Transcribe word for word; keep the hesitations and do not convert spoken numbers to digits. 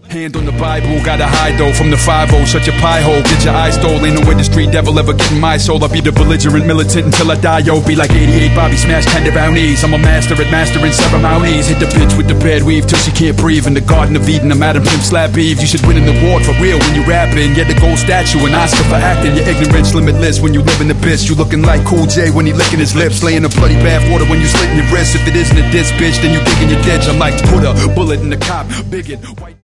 Hand on the Bible, gotta hide though from the five oh, shut your pie hole, get your eyes stole. Ain't no industry devil ever getting my soul. I'll be the belligerent militant until I die, yo. Be like eighty-eight Bobby Smash, tender brownies. I'm a master at mastering ceremonies. Hit the bitch with the bed weave till she can't breathe. In the Garden of Eden, I'm Adam Pimp Slap Eve. You should win an award for real when you rapping. Get the gold statue, an Oscar for acting. Your ignorance limitless when you live in the bitch. You looking like Cool J when he licking his lips. Laying a bloody bath water when you slitting your wrists. If it isn't a diss, bitch, then you digging your ditch. I'm like to put a bullet in the cop, bigot, white